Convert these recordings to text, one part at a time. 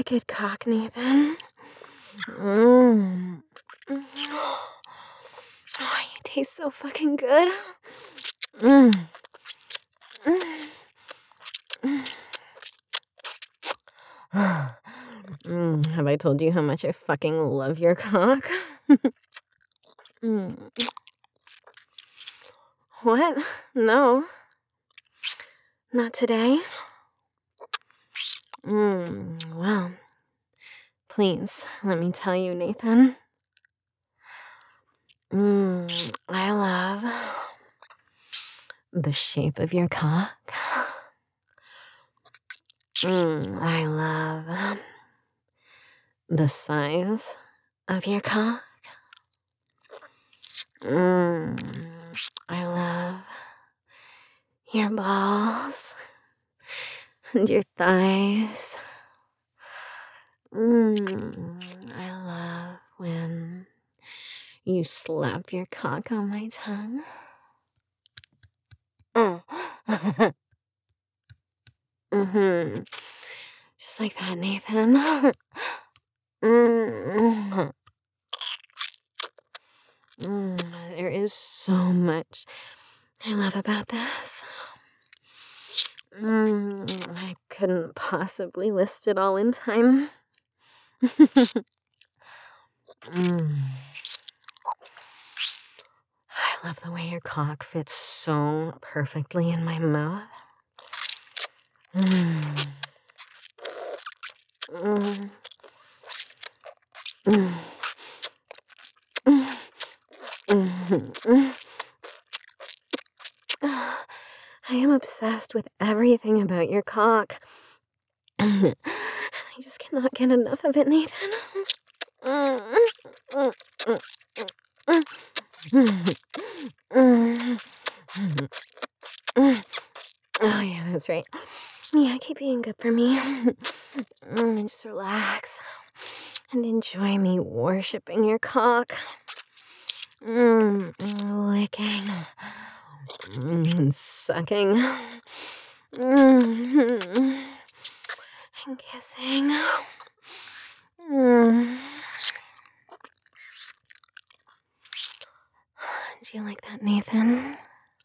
good cock, Nathan. Mm. Oh, you taste so fucking good. Mm. Have I told you how much I fucking love your cock? Mm. What? No. Not today. Well, please, let me tell you, Nathan. I love the shape of your cock. I love the size of your cock. I love your balls and your thighs. I love when you slap your cock on my tongue. Just like that, Nathan. There is so much I love about this. I couldn't possibly list it all in time. I love the way your cock fits so perfectly in my mouth. I am obsessed with everything about your cock. I just cannot get enough of it, Nathan. Oh, yeah, that's right. Yeah, keep being good for me. Just relax and enjoy me worshiping your cock. Licking. Sucking. And kissing. Do you like that, Nathan?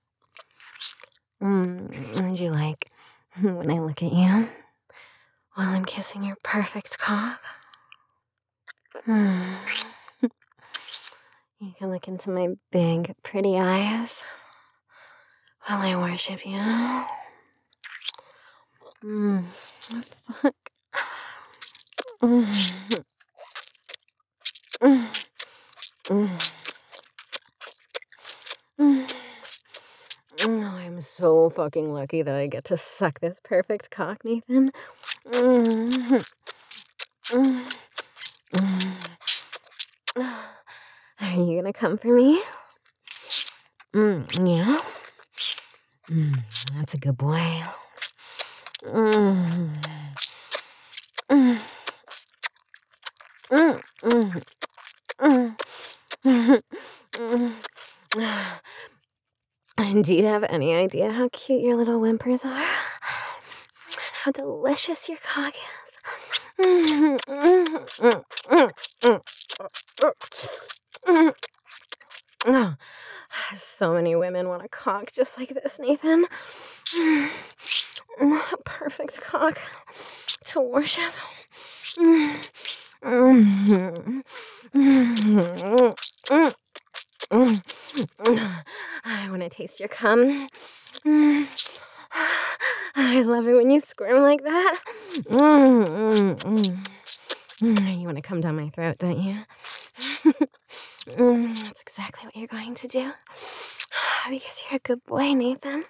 Do you like when I look at you while I'm kissing your perfect cock? You can look into my big, pretty eyes while I worship you. What the fuck? Oh, I'm so fucking lucky that I get to suck this perfect cock, Nathan. Are you gonna come for me? Yeah? That's a good boy. And do you have any idea how cute your little whimpers are? And how delicious your cock is? So many women want a cock just like this, Nathan. A perfect cock to worship. I want to taste your cum. I love it when you squirm like that. You want to come down my throat, don't you? That's exactly what you're going to do. Because you're a good boy, Nathan.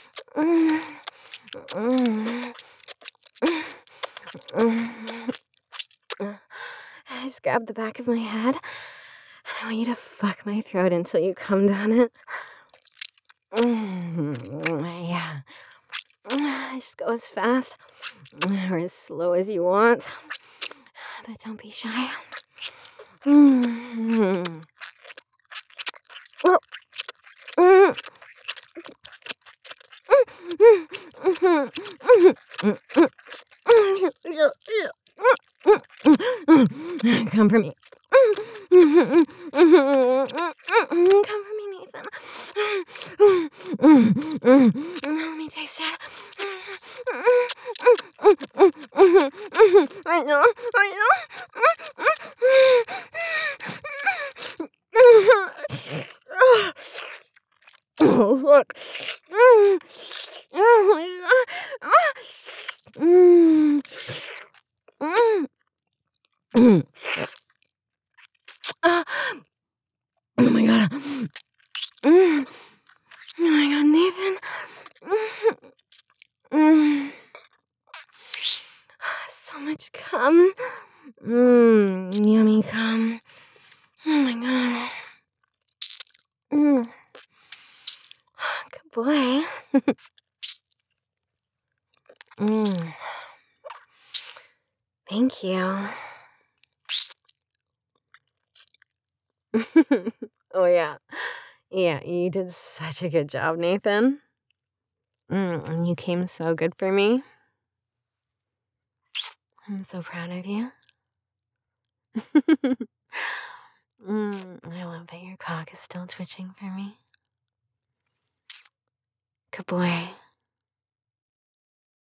I just grab the back of my head, and I want you to fuck my throat until you come down it. Yeah. Just go as fast or as slow as you want, but don't be shy. Come for me. Come for me, Nathan. Let me taste it. I know, Oh, fuck. Oh, my God. Ah, oh, my God. Oh, my God, Nathan. So much cum. Yummy cum. Oh, my God. Good boy. Thank you. Oh, yeah. Yeah, you did such a good job, Nathan. And you came so good for me. I'm so proud of you. I love that your cock is still twitching for me. Good boy.